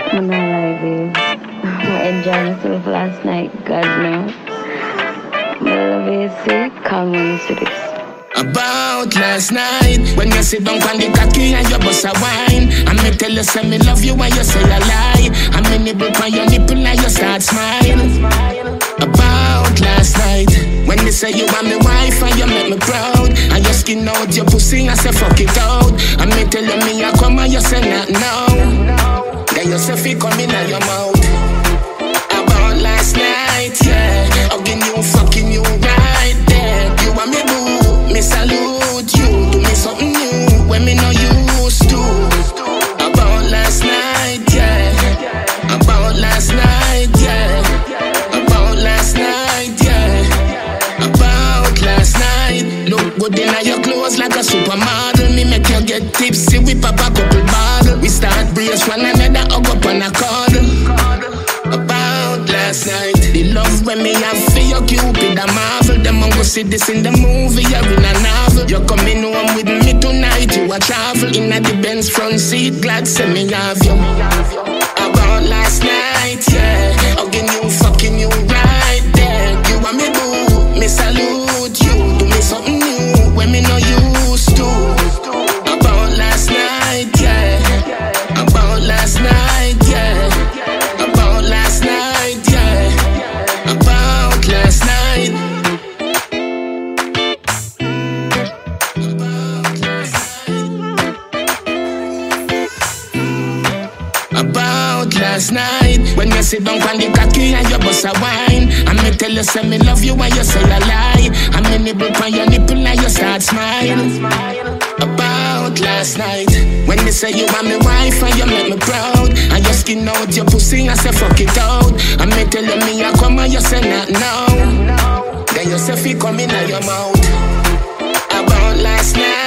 I'm not like this. I enjoyed myself last night, God knows. But I love you, see, calm on to this. About last night, when you sit down on the cocky and you bust a wine, and me tell you say me love you and you say a lie, and me nibble on your nipple and you start smiling. About last night, when you say you want me wife and you make me proud, and you skin out your pussy and say fuck it out, and me tell you me I come and you say not no. Then you say fi come in your mouth. About last night, yeah, hugging you, fucking you right there. You want me boo, me salute you. Do me something new when me no used to. About last night, yeah. About last night, yeah. About last night, yeah. About last night. Look good in your clothes like a supermodel. Me make you get tipsy, we pop a couple bottle. We start brace one another, hug up on a cuddle. About last night, the love when me have for your Cupid a marvel. Them go see this in the movie or in a novel. You're coming home with me tonight, you a travel. In a the Benz front seat, glad say me have you. About last night, yeah, hugging you, fucking you right there. You want me boo, me salute you. Do me something new when me no used to. About last night, yeah. About last night, yeah. About last night, yeah. About last night. About last night, when you sit down on the cocky and you bust a wine, and me tell you say me love you and you say a lie, and me nibble on your nipple and you start smiling. About last night, when they say you want me wife and you make me proud, and you skin out your pussy and say fuck it out, and me tell you me I come and you say not no. Then you say fi come in your mouth. About last night.